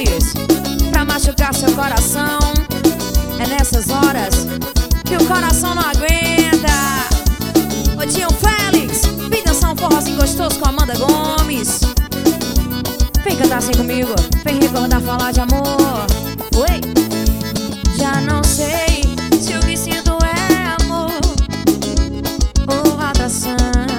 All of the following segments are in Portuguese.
Gomes, pra machucar seu coração. É nessas horas que o coração não aguenta. Ô Dinho Félix, vem dançar um forrozinho gostoso com Amanda Gomes. Vem cantar assim comigo, vem recordar, falar de amor. Oi! Já não sei se o que sinto é amor ou atração.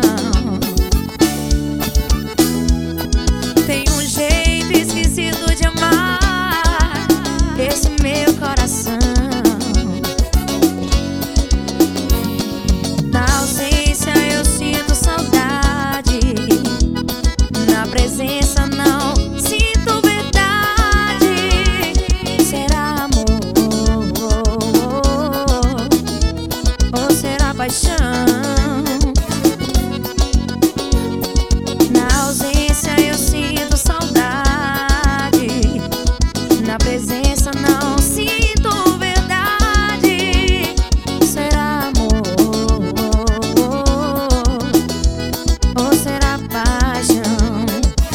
Tem um jeito esquisito de amar esse meu coração. Na ausência eu sinto saudade, na presença não sinto verdade. Será amor ou será paixão? Na ausência eu sinto saudade, na presença não sinto verdade. Será amor ou será paixão?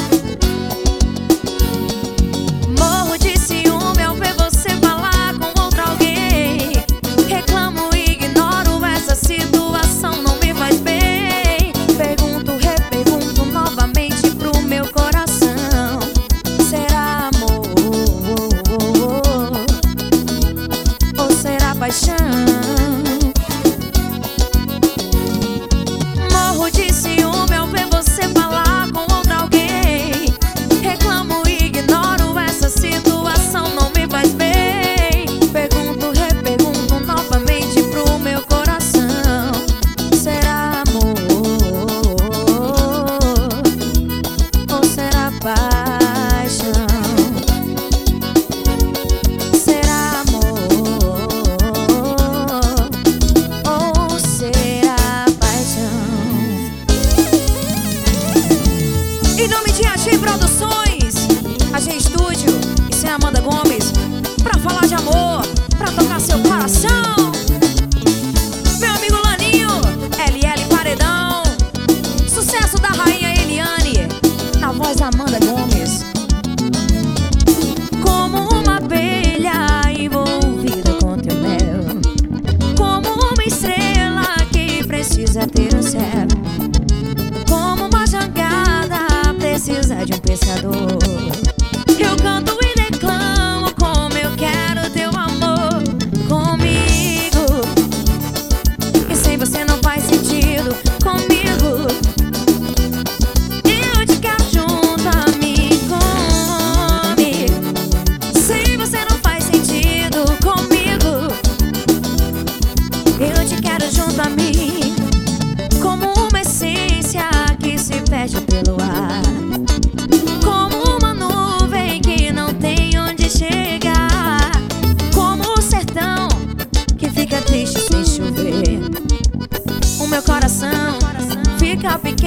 Morro de ciúme ao ver você falar com outro alguém. Reclamo e ignoro, essa situação não me faz bem. Pergunto, repergunto novamente pro meu coração. Será amor ou será paixão? Morro de ciúme ao ver você falar com outro alguém. Reclamo e ignoro, essa situação não me faz bem. Pergunto, repergunto novamente pro meu coração. Será amor ou será paixão? Será amor ou será paixão? Em nome de AG Produções, AG Estúdio, isso é Amanda Gomes, pra falar de amor, pra tocar seu coração. Meu amigo Laninho, LL Paredão, sucesso da rainha Eliane, na voz da Amanda Gomes. Como uma abelha envolvida com teu mel, como uma estrela que precisa ter o céu, como uma jangada precisa de um pescador. Eu canto e declamo como eu quero teu amor comigo, e sem você não faz sentido comigo. Eu te quero junto a mim, comigo. Sem você não faz sentido comigo. Eu te quero junto a mim, como uma essência que se perde pelo ar, como uma nuvem que não tem onde chegar, como o sertão que fica triste sem chover. O meu coração fica pequeno